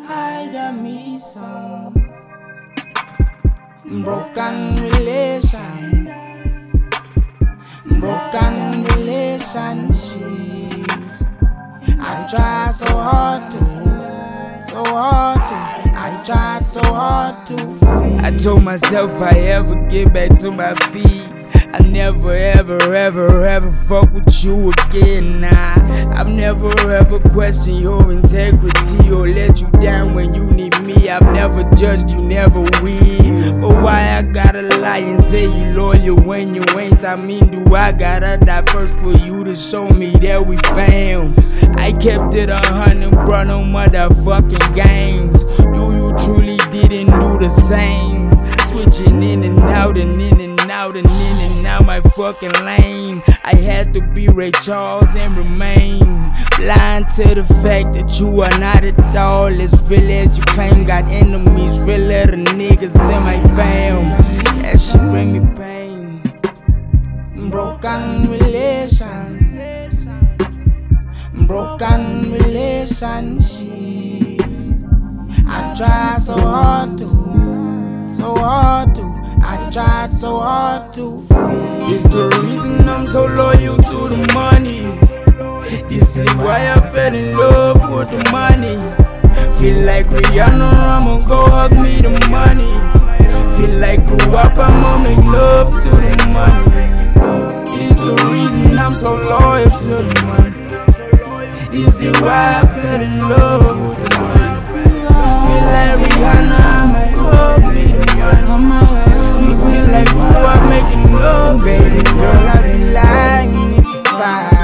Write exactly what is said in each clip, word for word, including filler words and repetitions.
I got me some broken relation, broken relationships. I try so hard to, so hard to, I tried so hard to feel. I told myself if I ever get back to my feet, I never ever ever ever fuck with you again. Nah, I've never ever questioned your integrity or let you down when you need me. I've never judged you, never will. But why I gotta lie and say you loyal when you ain't? I mean, do I gotta die first for you to show me that we fam? I kept it a hundred, bro, no motherfucking games. You, you truly didn't do the same. Switching in and out and in and out and in and out my fucking lane. I had to be Ray Charles and remain blind to the fact that you are not at all as real as you claim. Got enemies realer than niggas in my fam. That shit bring me pain. Broken relation, broken relationship. I try so hard to, so hard to, I tried so hard to feel. It's the reason I'm so loyal to the money. This is why I fell in love with the money. Feel like Rihanna, I'ma go hug me the money. Feel like a wop, I'ma make love to the money. It's the reason I'm so loyal to the money. This is why I fell in love with the money. Feel like Rihanna, I'ma hug me the money. Feel like who I'm making love, baby girl, I'd be lying if I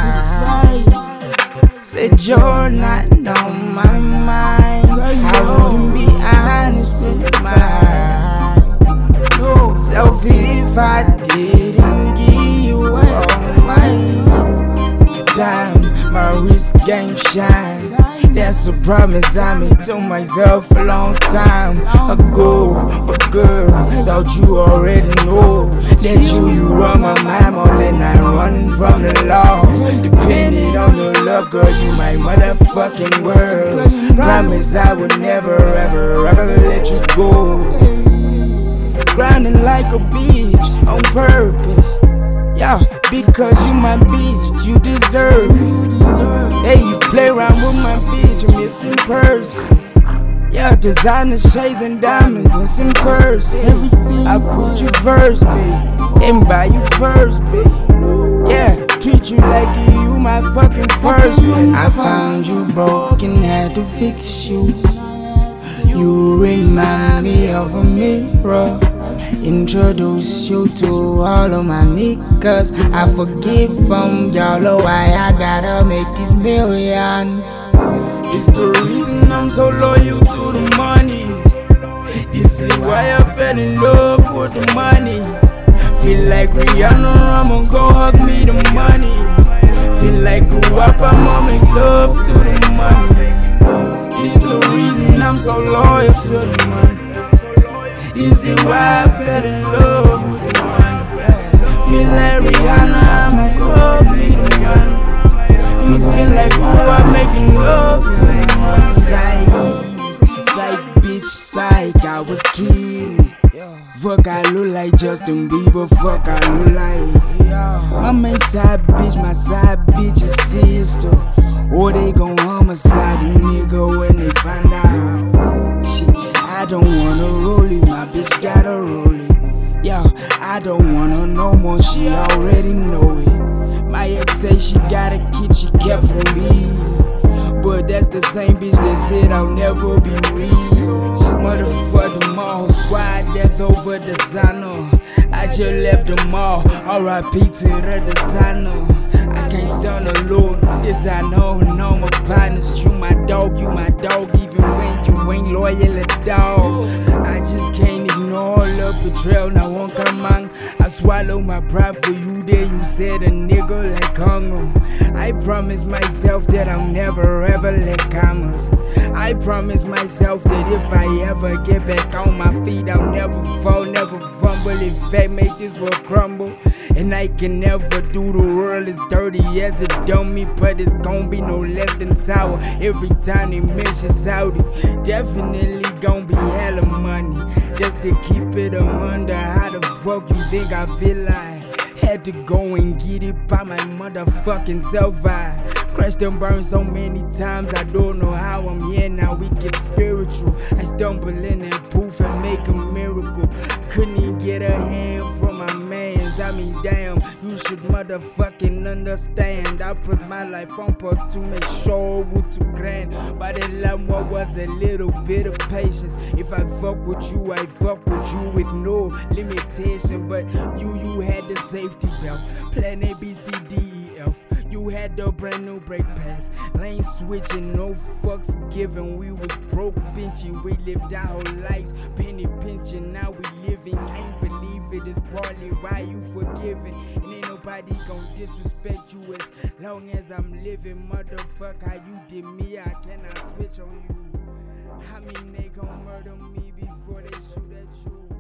said you're not on my mind. I wouldn't be honest with myself if I didn't give you all my time. My wrist game shine. That's a promise I made to myself a long time ago. But girl, thought you already know that you, you run my mind more than I run from the law. Depending on your love, girl, you my motherfucking world. Promise I would never, ever, ever let you go. Grinding like a bitch on purpose. Yeah, because you my bitch, you deserve it. Hey, you play around with my bitch, I'm missing purses. Yeah, designer shades and diamonds and some purses. I put you first, babe, and buy you first, babe. Yeah, treat you like you my fucking first, babe. I found you broken, had to fix you. You remind me of a mirror. Introduce you to all of my niggas. I forgive from y'all, oh why I gotta make these millions. It's the reason I'm so loyal to the money. This is why I fell in love with the money. Feel like Rihanna, I'ma go hug me the money. Feel like a wop, I'ma make love to the money. It's the reason I'm so loyal to the money. This is why I fell in love with the money. Feel like Rihanna, I'ma hug me the money. Feel like who I'm making love to the money. Psych, psych, bitch, psych, I was kidding. Fuck, I look like Justin Bieber, fuck, I look like my main side bitch, my side bitch is sister. Or they gon' homicide you nigga when they find out. Shit, I don't wanna roll it, my bitch gotta roll it. Yeah, I don't wanna no more, she already know it. My ex say she got a kid she kept from me, but that's the same bitch that said I'll never be rich. Motherfucking mall, squad death over designer. I just left the mall, R I P to the designer. I can't stand alone, this I know, know my partners. You my dog, you my dog, even when you ain't loyal at all. I just can't ignore all the betrayal, now won't come on. I swallow my pride for you, there you said a nigga like Congo. I promise myself that I'll never ever let commas. I promise myself that if I ever get back on my feet, I'll never fall, never fumble. In fact, make this world crumble. And I can never do the world as dirty as a dummy, but it's gon' be no less than sour every time they mention Saudi. Definitely gon' be hella money just to keep it a hundred. How the fuck you think I feel like? Had to go and get it by my motherfucking self. I crashed and burned so many times, I don't know how I'm here now. We get spiritual. I stumble in that booth and make a miracle. Couldn't even get a hand from my mans. I mean, damn, you should motherfucking understand. I put my life on pause to make sure we're too grand. But the love what was a little bit of patience. If I fuck with you, I fuck with you with no limitation. But you, you had the safety belt, plan A, B, C, D, E, F. You had the brand new brake pads, lane switching, no fucks given. We was broke benching, we lived our whole lives penny pinching. Now we living, can't believe it. It's partly why you forgiving, and ain't nobody gon' disrespect you as long as I'm living. Motherfucker, how you did me, I cannot switch on you. I mean they gon' murder me before they shoot at you.